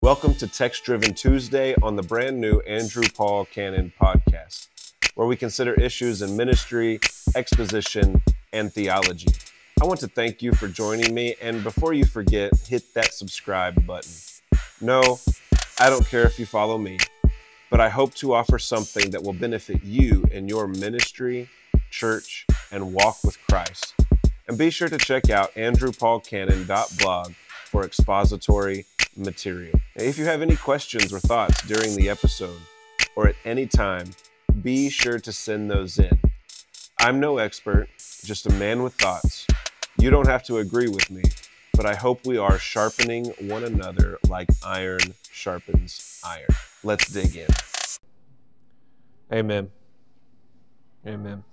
Welcome to Text Driven Tuesday on the brand new Andrew Paul Cannon podcast, where we consider issues in ministry, exposition, and theology. I want to thank you for joining me, and before you forget, hit that subscribe button. No, I don't care if you follow me, but I hope to offer something that will benefit you in your ministry, church, and walk with Christ. And be sure to check out andrewpaulcannon.blog for expository material. If you have any questions or thoughts during the episode or at any time, be sure to send those in. I'm no expert, just a man with thoughts. You don't have to agree with me, but I hope we are sharpening one another like iron sharpens iron. Let's dig in. Amen. Amen.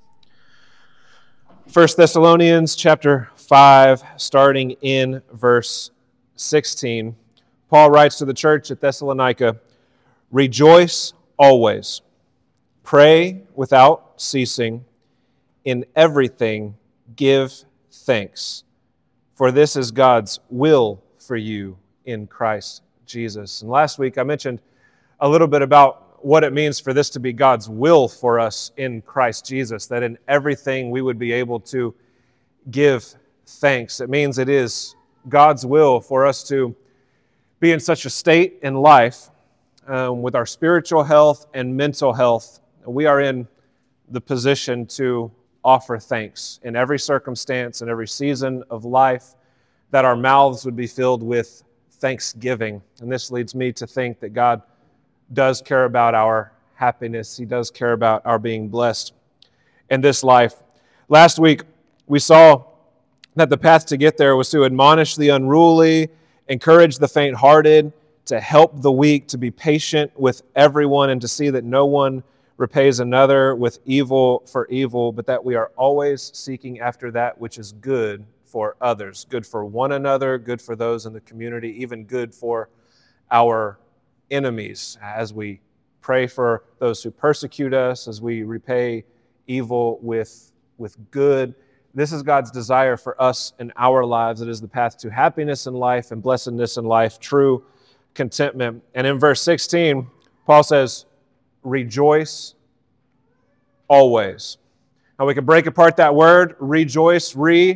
1 Thessalonians chapter 5, starting in verse 16. Paul writes to the church at Thessalonica, "Rejoice always, pray without ceasing, in everything give thanks, for this is God's will for you in Christ Jesus." And last week I mentioned a little bit about what it means for this to be God's will for us in Christ Jesus, that in everything we would be able to give thanks. It means it is God's will for us to be in such a state in life with our spiritual health and mental health. We are in the position to offer thanks in every circumstance and every season of life, that our mouths would be filled with thanksgiving. And this leads me to think that God does care about our happiness. He does care about our being blessed in this life. Last week, we saw that the path to get there was to admonish the unruly, encourage the faint-hearted, to help the weak, to be patient with everyone, and to see that no one repays another with evil for evil, but that we are always seeking after that which is good for others, good for one another, good for those in the community, even good for our enemies, as we pray for those who persecute us, as we repay evil with good. This is God's desire for us in our lives. It is the path to happiness in life and blessedness in life, true contentment. And in verse 16, Paul says, "Rejoice always." Now we can break apart that word, rejoice,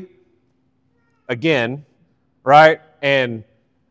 again, right? And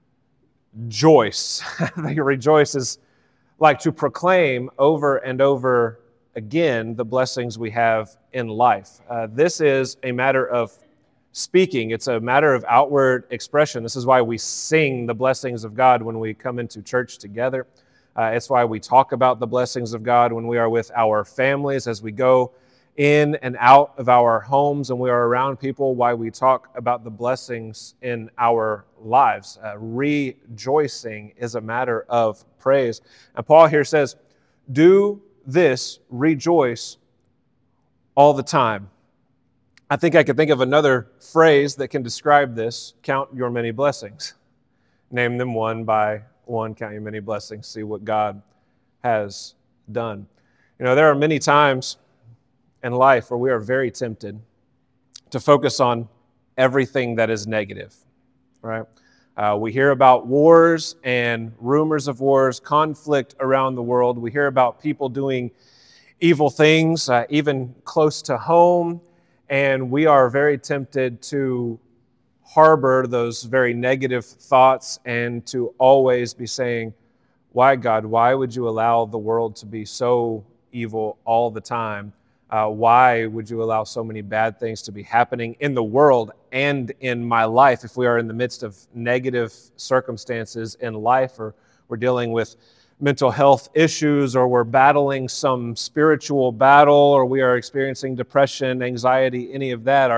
joyce. I think rejoice is like to proclaim over and over again the blessings we have in life. This is a matter of speaking. It's a matter of outward expression. This is why we sing the blessings of God when we come into church together. It's why we talk about the blessings of God when we are with our families, as we go in and out of our homes and we are around people, why we talk about the blessings in our lives. Rejoicing is a matter of praise. And Paul here says, do this, rejoice all the time. I think I could think of another phrase that can describe this: count your many blessings. Name them one by one, count your many blessings, see what God has done. You know, there are many times in life where we are very tempted to focus on everything that is negative, right? We hear about wars and rumors of wars, conflict around the world. We hear about people doing evil things, even close to home, and we are very tempted to harbor those very negative thoughts and to always be saying, "Why, God, why would you allow the world to be so evil all the time? Why would you allow so many bad things to be happening in the world and in my life?" If we are in the midst of negative circumstances in life, or we're dealing with mental health issues, or we're battling some spiritual battle, or we are experiencing depression, anxiety, any of that,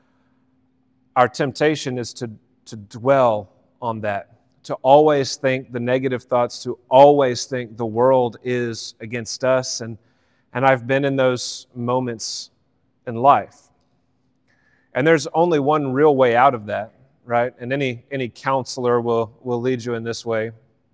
our temptation is to dwell on that, to always think the negative thoughts, to always think the world is against us. And I've been in those moments in life. And there's only one real way out of that, right? And any counselor will lead you in this way,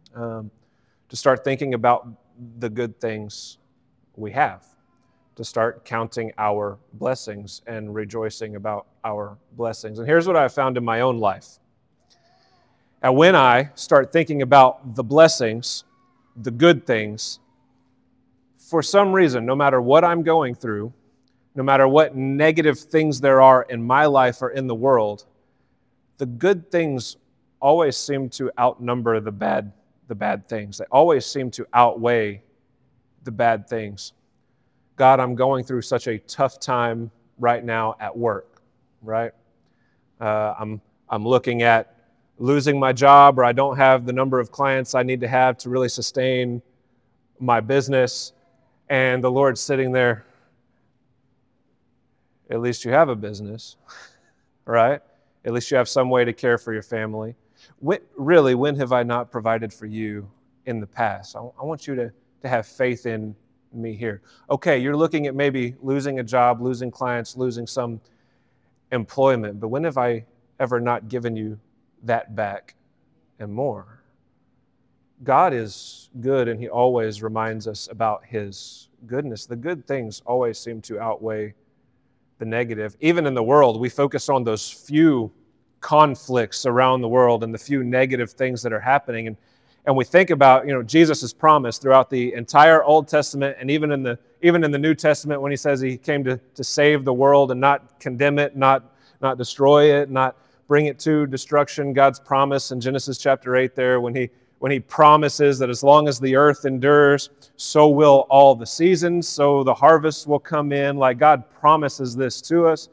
to start thinking about the good things we have, to start counting our blessings and rejoicing about our blessings. And here's what I've found in my own life. And when I start thinking about the blessings, the good things, for some reason, no matter what I'm going through, no matter what negative things there are in my life or in the world, the good things always seem to outnumber the bad things. They always seem to outweigh the bad things. God, I'm going through such a tough time right now at work, right? I'm looking at losing my job, or I don't have the number of clients I need to have to really sustain my business. And the Lord's sitting there, at least you have a business, right? At least you have some way to care for your family. When have I not provided for you in the past? I want you to have faith in me here. Okay, you're looking at maybe losing a job, losing clients, losing some employment, but when have I ever not given you that back and more? God is good, and He always reminds us about His goodness. The good things always seem to outweigh the negative. Even in the world, we focus on those few conflicts around the world and the few negative things that are happening. And we think about, Jesus' promise throughout the entire Old Testament, and even in the New Testament, when He says He came to save the world and not condemn it, not destroy it, not bring it to destruction. God's promise in Genesis chapter 8 there, when He promises that as long as the earth endures, so will all the seasons, so the harvest will come in. Like, God promises this to us.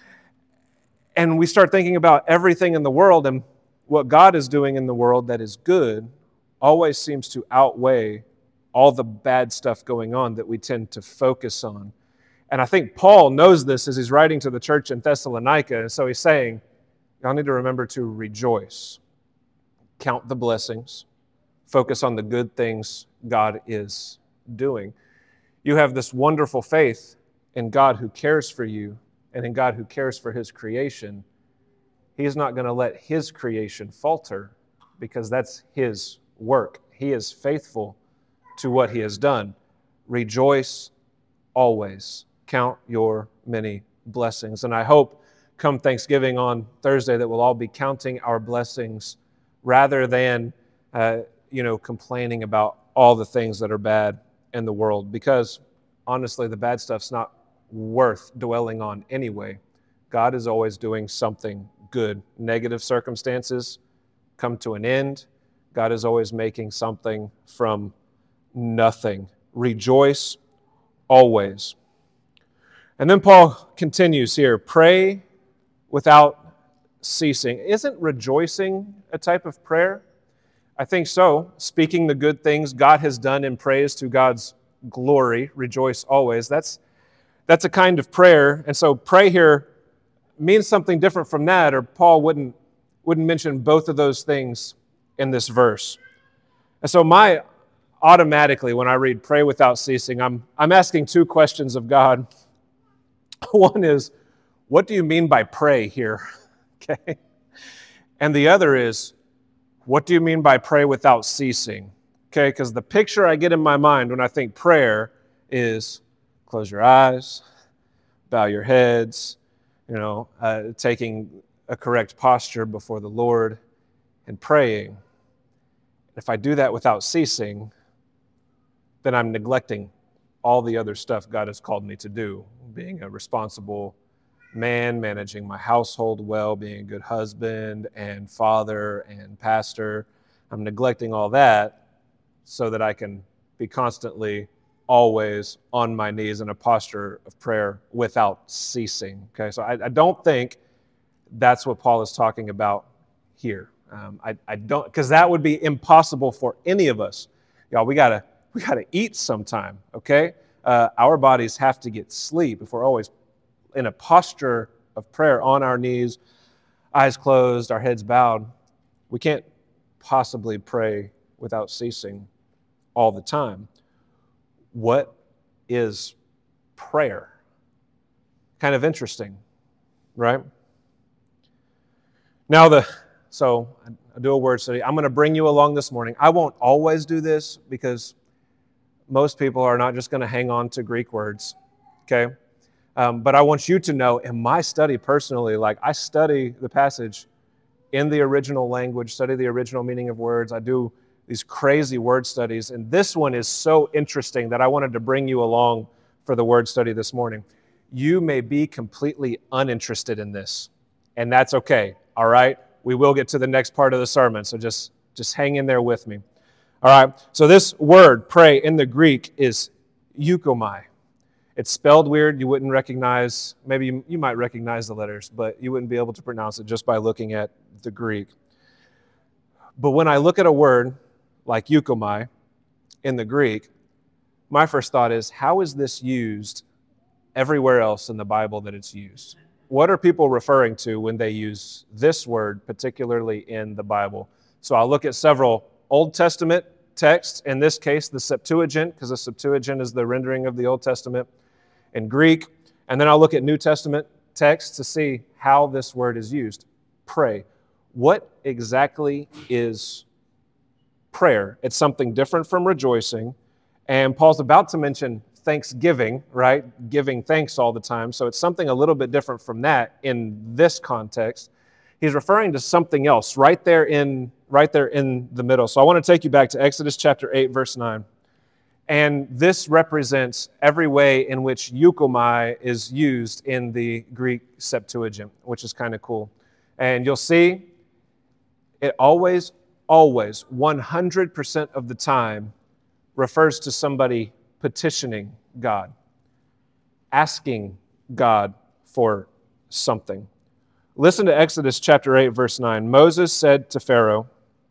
And we start thinking about everything in the world, and what God is doing in the world that is good always seems to outweigh all the bad stuff going on that we tend to focus on. And I think Paul knows this as he's writing to the church in Thessalonica. And so he's saying, y'all need to remember to rejoice. Count the blessings. Focus on the good things God is doing. You have this wonderful faith in God who cares for you and in God who cares for His creation. He's not going to let His creation falter because that's His work. He is faithful to what He has done. Rejoice always. Count your many blessings. And I hope come Thanksgiving on Thursday that we'll all be counting our blessings rather than complaining about all the things that are bad in the world, because honestly, the bad stuff's not worth dwelling on anyway. God is always doing something good. Negative circumstances come to an end. God is always making something from nothing. Rejoice always. And then Paul continues here, pray without ceasing. Isn't rejoicing a type of prayer? I think so. Speaking the good things God has done in praise to God's glory, rejoice always. That's a kind of prayer. And so pray here means something different from that, or Paul wouldn't mention both of those things in this verse. And so automatically when I read pray without ceasing, I'm asking two questions of God. One is, what do you mean by pray here? Okay. And the other is, what do you mean by pray without ceasing? Okay, because the picture I get in my mind when I think prayer is close your eyes, bow your heads, taking a correct posture before the Lord and praying. If I do that without ceasing, then I'm neglecting all the other stuff God has called me to do, being a responsible man, managing my household well, being a good husband and father and pastor. I'm neglecting all that so that I can be constantly, always on my knees in a posture of prayer without ceasing. Okay, so I don't think that's what Paul is talking about here. I don't, because that would be impossible for any of us. Y'all, we gotta eat sometime. Okay, our bodies have to get sleep if we're always in a posture of prayer on our knees, eyes closed, our heads bowed. We can't possibly pray without ceasing all the time. What is prayer? Kind of interesting, right? Now so I do a word study. I'm going to bring you along this morning. I won't always do this because most people are not just going to hang on to Greek words, okay? But I want you to know in my study personally, like I study the passage in the original language, study the original meaning of words. I do these crazy word studies, and this one is so interesting that I wanted to bring you along for the word study this morning. You may be completely uninterested in this, and that's okay, all right? We will get to the next part of the sermon, so just hang in there with me. All right, so this word, pray, in the Greek is eukomai. It's spelled weird. You wouldn't recognize, maybe you might recognize the letters, but you wouldn't be able to pronounce it just by looking at the Greek. But when I look at a word like eukomai in the Greek, my first thought is, how is this used everywhere else in the Bible that it's used? What are people referring to when they use this word, particularly in the Bible? So I'll look at several Old Testament texts, in this case, the Septuagint, because the Septuagint is the rendering of the Old Testament in Greek, and then I'll look at New Testament texts to see how this word is used. Pray. What exactly is prayer? It's something different from rejoicing, and Paul's about to mention thanksgiving, right? Giving thanks all the time, so it's something a little bit different from that in this context. He's referring to something else right there in the middle. So I want to take you back to Exodus chapter 8, verse 9. And this represents every way in which eukomai is used in the Greek Septuagint, which is kind of cool. And you'll see it always, 100% of the time refers to somebody petitioning God, asking God for something. Listen to Exodus chapter 8, verse 9. Moses said to Pharaoh,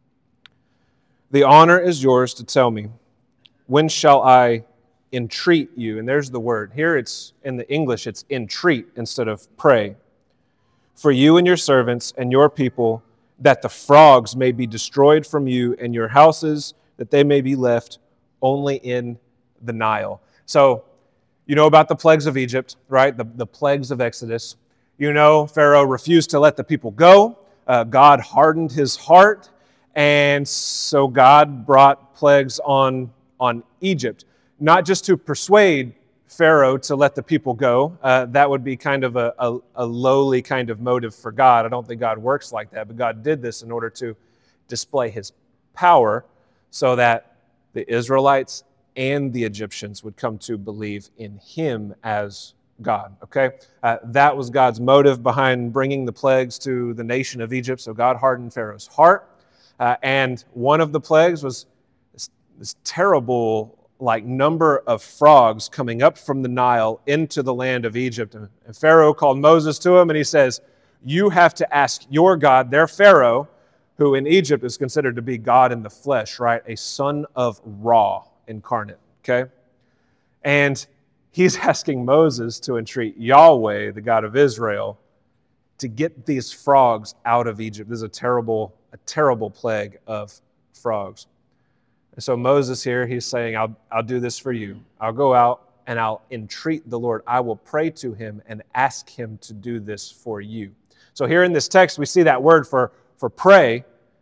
"The honor is yours to tell me, when shall I entreat you?" And there's the word. Here it's, in the English, it's entreat instead of pray. "For you and your servants and your people, that the frogs may be destroyed from you and your houses, that they may be left only in the Nile." So, you know about the plagues of Egypt, right? The plagues of Exodus. You know, Pharaoh refused to let the people go. God hardened his heart, and so God brought plagues on Egypt, not just to persuade Pharaoh to let the people go. That would be kind of a lowly kind of motive for God. I don't think God works like that, but God did this in order to display his power so that the Israelites and the Egyptians would come to believe in him as God, okay? That was God's motive behind bringing the plagues to the nation of Egypt. So God hardened Pharaoh's heart. And one of the plagues was this terrible number of frogs coming up from the Nile into the land of Egypt. And Pharaoh called Moses to him and he says, "You have to ask your God," their Pharaoh, who in Egypt is considered to be God in the flesh, right? A son of Ra incarnate, okay? And he's asking Moses to entreat Yahweh, the God of Israel, to get these frogs out of Egypt. This is a terrible plague of frogs. And so Moses here, he's saying, I'll do this for you. I'll go out and I'll entreat the Lord. I will pray to him and ask him to do this for you. So here in this text, we see that word for pray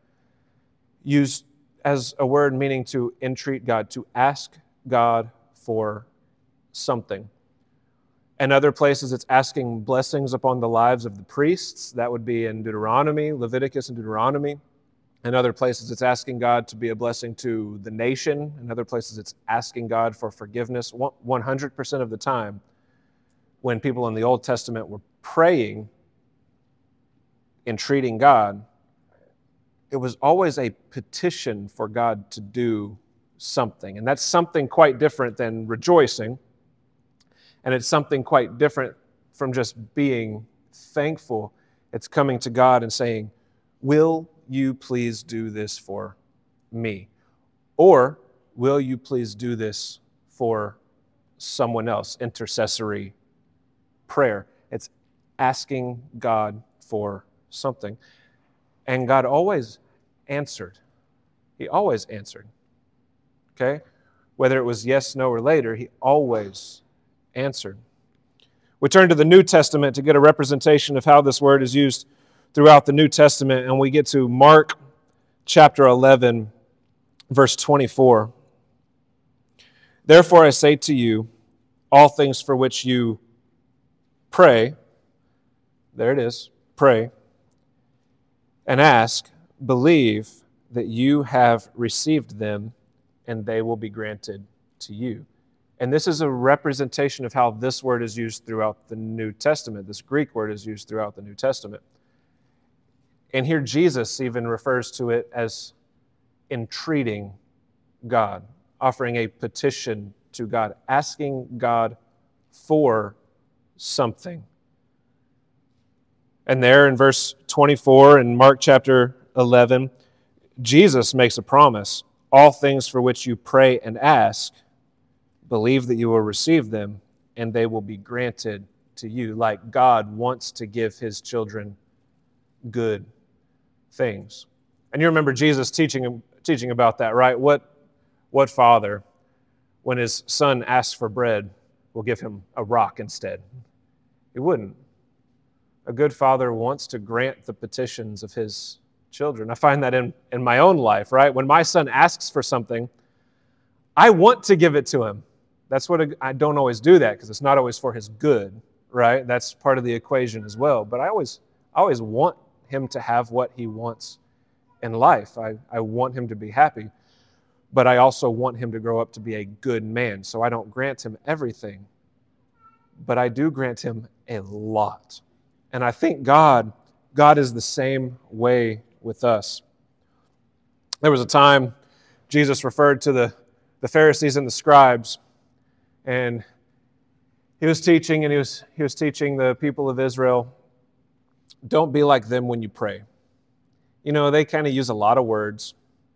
used as a word meaning to entreat God, to ask God for something. In other places, it's asking blessings upon the lives of the priests. That would be in Deuteronomy, Leviticus and Deuteronomy. In other places, it's asking God to be a blessing to the nation. In other places, it's asking God for forgiveness. 100% of the time, when people in the Old Testament were praying, entreating God, it was always a petition for God to do something. And that's something quite different than rejoicing. And it's something quite different from just being thankful. It's coming to God and saying, "Will you please do this for me?" Or, "Will you please do this for someone else?" Intercessory prayer. It's asking God for something. And God always answered. He always answered. Okay? Whether it was yes, no, or later, he always answered. We turn to the New Testament to get a representation of how this word is used throughout the New Testament, and we get to Mark chapter 11, verse 24. "Therefore I say to you, all things for which you pray," there it is, pray, and ask, believe that you have received them, and they will be granted to you. And this is a representation of how this word is used throughout the New Testament. This Greek word is used throughout the New Testament. And here Jesus even refers to it as entreating God, offering a petition to God, asking God for something. And there in verse 24 in Mark chapter 11, Jesus makes a promise. All things for which you pray and ask, believe that you will receive them, and they will be granted to you. Like God wants to give his children good things. And you remember Jesus teaching about that, right? What father, when his son asks for bread, will give him a rock instead? He wouldn't. A good father wants to grant the petitions of his children. I find that in my own life, right? When my son asks for something, I want to give it to him. That's what I don't always do that because it's not always for his good, right? That's part of the equation as well. But I always want him to have what he wants in life. I want him to be happy, but I also want him to grow up to be a good man. So I don't grant him everything, but I do grant him a lot. And I think God is the same way with us. There was a time Jesus referred to the Pharisees and the scribes, and he was teaching, and he was teaching the people of Israel, don't be like them when you pray. You know, they kind of use a lot of words.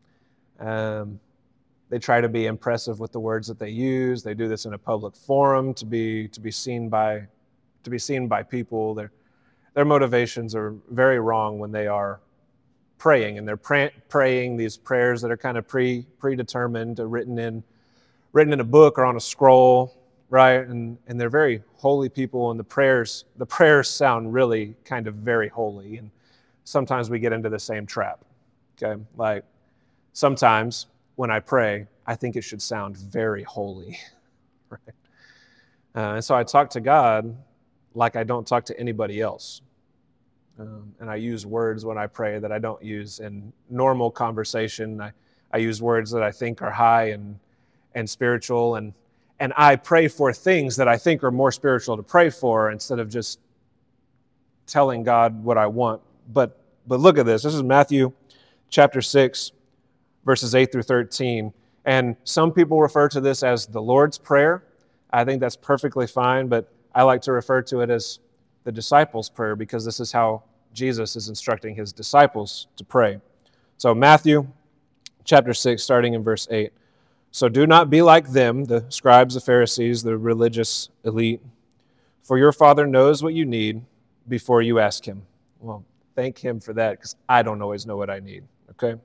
They try to be impressive with the words that they use. They do this in a public forum to be seen by people. Their motivations are very wrong when they are praying, and they're praying these prayers that are kind of predetermined, written in a book or on a scroll, right? And they're very holy people, and the prayers sound really kind of very holy. And sometimes we get into the same trap. Okay, like sometimes when I pray, I think it should sound very holy, right? And so I talk to God like I don't talk to anybody else. And I use words when I pray that I don't use in normal conversation. I use words that I think are high and spiritual, and I pray for things that I think are more spiritual to pray for instead of just telling God what I want. But look at this. This is Matthew chapter 6, verses 8 through 13. And some people refer to this as the Lord's Prayer. I think that's perfectly fine, but I like to refer to it as the disciples' prayer because this is how Jesus is instructing his disciples to pray. So Matthew chapter 6, starting in verse 8. So do not be like them, the scribes, the Pharisees, the religious elite, for your Father knows what you need before you ask him. Well, thank him for that because I don't always know what I need, okay?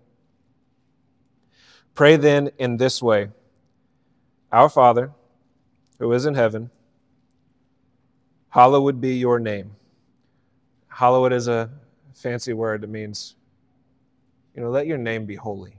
Pray then in this way, Our Father, who is in heaven, hallowed be your name. Hallowed is a fancy word that means, let your name be holy.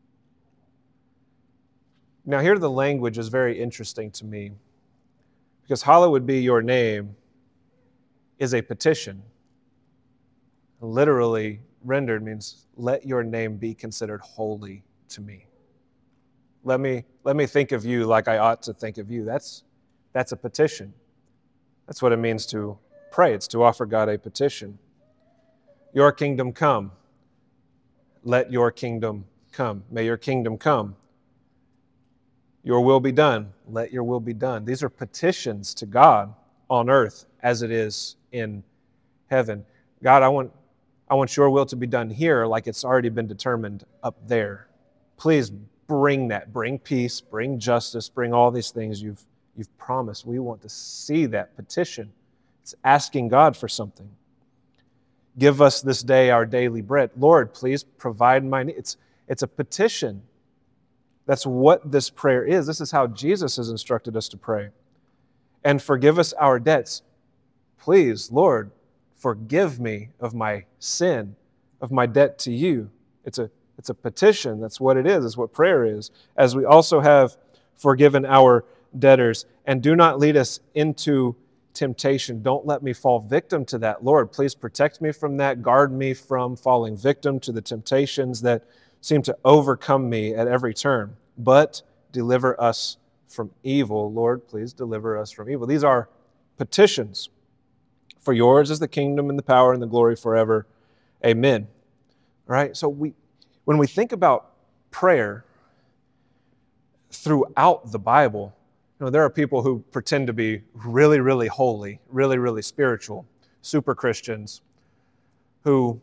Now here the language is very interesting to me because hallowed be your name is a petition. Literally rendered means let your name be considered holy to me. Let me think of you like I ought to think of you. That's a petition. That's what it means to pray. It's to offer God a petition. Your kingdom come. Let your kingdom come. May your kingdom come. Your will be done. Let your will be done. These are petitions to God on earth as it is in heaven. God, I want your will to be done here like it's already been determined up there. Please bring that. Bring peace, bring justice, bring all these things you've promised. We want to see that petition. It's asking God for something. Give us this day our daily bread. Lord, please provide my needs. It's a petition. That's what this prayer is. This is how Jesus has instructed us to pray. And forgive us our debts. Please, Lord, forgive me of my sin, of my debt to you. It's a petition. That's what it is. It's what prayer is. As we also have forgiven our debtors. And do not lead us into temptation. Don't let me fall victim to that. Lord, please protect me from that. Guard me from falling victim to the temptations that seem to overcome me at every turn. But deliver us from evil. Lord, please deliver us from evil. These are petitions. For yours is the kingdom and the power and the glory forever. Amen. All right? So when we think about prayer throughout the Bible, there are people who pretend to be really, really holy, really, really spiritual, super Christians, who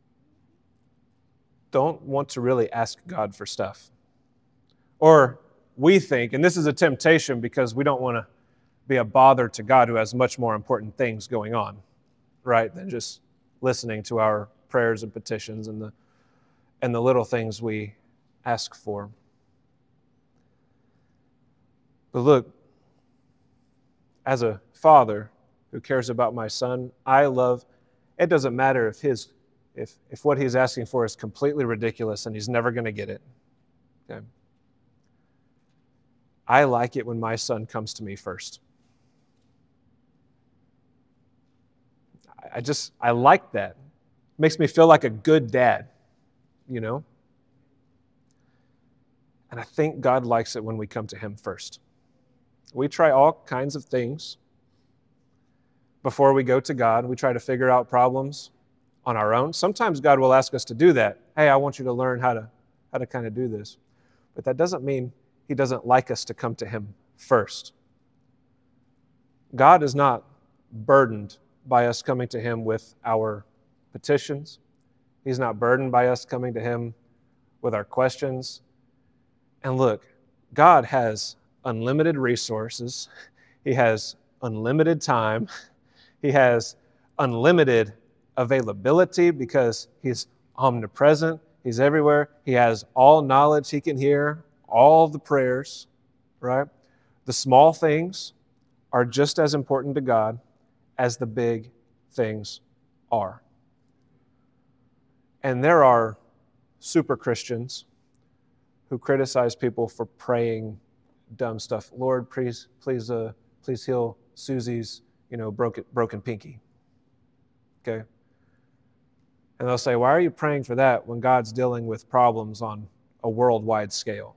don't want to really ask God for stuff. Or we think, and this is a temptation because we don't want to be a bother to God who has much more important things going on, right, than just listening to our prayers and petitions and the little things we ask for. But look, as a father who cares about my son, it doesn't matter if what he's asking for is completely ridiculous and he's never going to get it. Okay? I like it when my son comes to me first. I like that. It makes me feel like a good dad, And I think God likes it when we come to him first. We try all kinds of things before we go to God. We try to figure out problems on our own. Sometimes God will ask us to do that. Hey, I want you to learn how to kind of do this. But that doesn't mean he doesn't like us to come to him first. God is not burdened by us coming to him with our petitions. He's not burdened by us coming to him with our questions. And look, God has unlimited resources. He has unlimited time. He has unlimited availability because he's omnipresent. He's everywhere. He has all knowledge. He can hear all the prayers, right? The small things are just as important to God as the big things are. And there are super Christians who criticize people for praying dumb stuff. Lord, please heal Susie's, broken pinky. Okay? And they'll say, why are you praying for that when God's dealing with problems on a worldwide scale?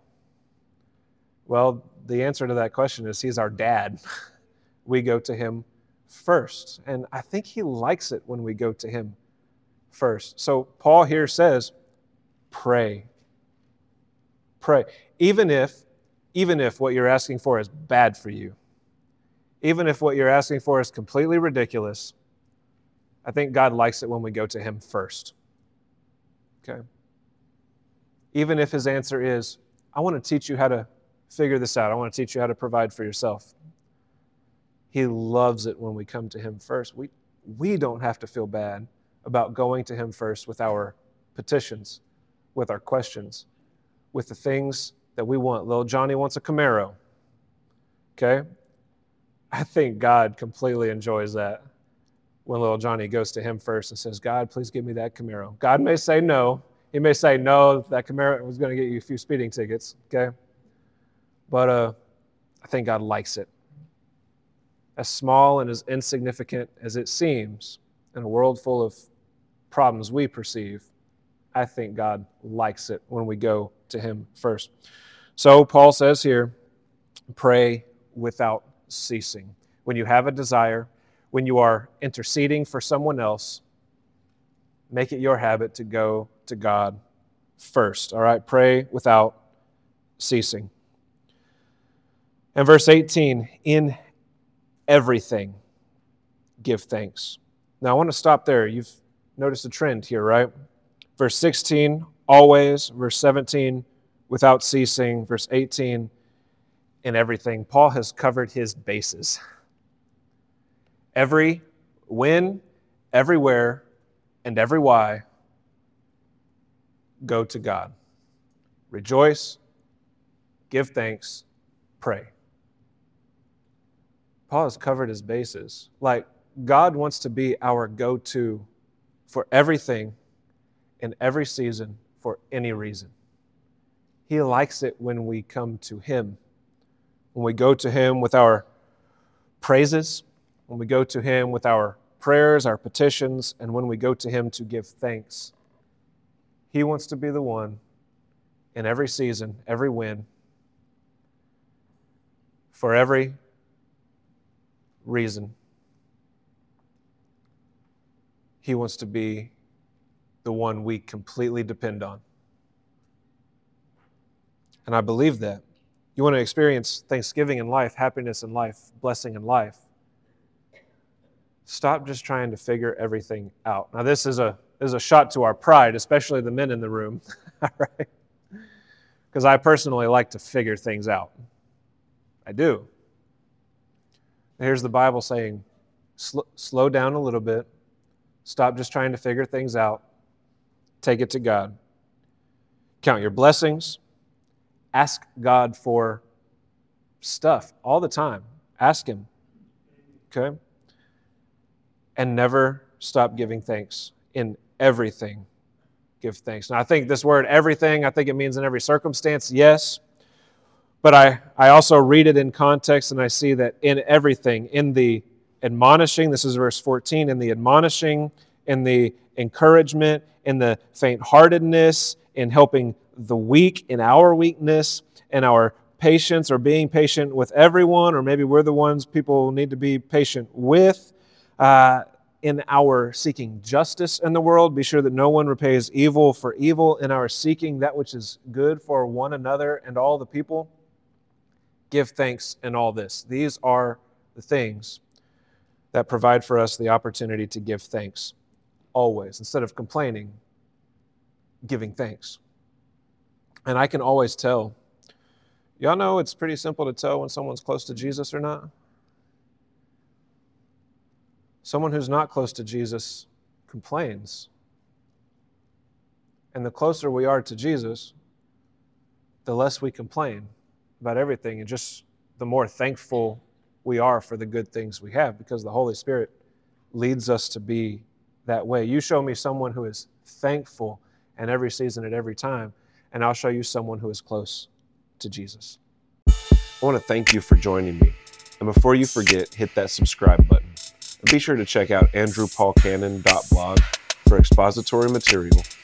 Well, the answer to that question is he's our dad. We go to him first. And I think he likes it when we go to him first. So Paul here says, pray. Pray. Even if what you're asking for is bad for you, even if what you're asking for is completely ridiculous, I think God likes it when we go to him first. Okay? Even if his answer is, I want to teach you how to figure this out. I want to teach you how to provide for yourself. He loves it when we come to him first. We don't have to feel bad about going to him first with our petitions, with our questions, with the things that we want. Little Johnny wants a Camaro. Okay? I think God completely enjoys that when little Johnny goes to him first and says, God, please give me that Camaro. God may say no. He may say, no, that Camaro was going to get you a few speeding tickets. Okay? But I think God likes it. As small and as insignificant as it seems in a world full of problems we perceive, I think God likes it when we go to him first. So Paul says here, pray without ceasing. When you have a desire, when you are interceding for someone else, make it your habit to go to God first. All right? Pray without ceasing. And verse 18, in everything, give thanks. Now I want to stop there. You've noticed a trend here, right? Verse 16, always. Verse 17, without ceasing. Verse 18, in everything. Paul has covered his bases. Every when, everywhere, and every why, go to God. Rejoice, give thanks, pray. Paul has covered his bases. Like, God wants to be our go-to for everything, in every season, for any reason. He likes it when we come to him, when we go to him with our praises, when we go to Him with our prayers, our petitions, and when we go to Him to give thanks. He wants to be the one in every season, every win, for every reason. He wants to be the one we completely depend on. And I believe that. You want to experience thanksgiving in life, happiness in life, blessing in life. Stop just trying to figure everything out. Now, this is a shot to our pride, especially the men in the room, right? Because I personally like to figure things out. I do. Here's the Bible saying, slow down a little bit. Stop just trying to figure things out. Take it to God. Count your blessings. Ask God for stuff all the time. Ask Him. Okay? And never stop giving thanks. In everything, give thanks. Now, I think this word everything, I think it means in every circumstance, yes. But I also read it in context, and I see that in everything, in the admonishing, this is verse 14, in the admonishing, in the encouragement, in the faint-heartedness, in helping the weak, in our weakness, in our patience or being patient with everyone, or maybe we're the ones people need to be patient with, in our seeking justice in the world, be sure that no one repays evil for evil, in our seeking that which is good for one another and all the people. Give thanks in all this. These are the things that provide for us the opportunity to give thanks always. Instead of complaining, giving thanks. And I can always tell. Y'all know it's pretty simple to tell when someone's close to Jesus or not. Someone who's not close to Jesus complains. And the closer we are to Jesus, the less we complain about everything, and just the more thankful we are for the good things we have, because the Holy Spirit leads us to be that way. You show me someone who is thankful in every season at every time, and I'll show you someone who is close to Jesus. I want to thank you for joining me. And before you forget, hit that subscribe button. And be sure to check out andrewpaulcannon.blog for expository material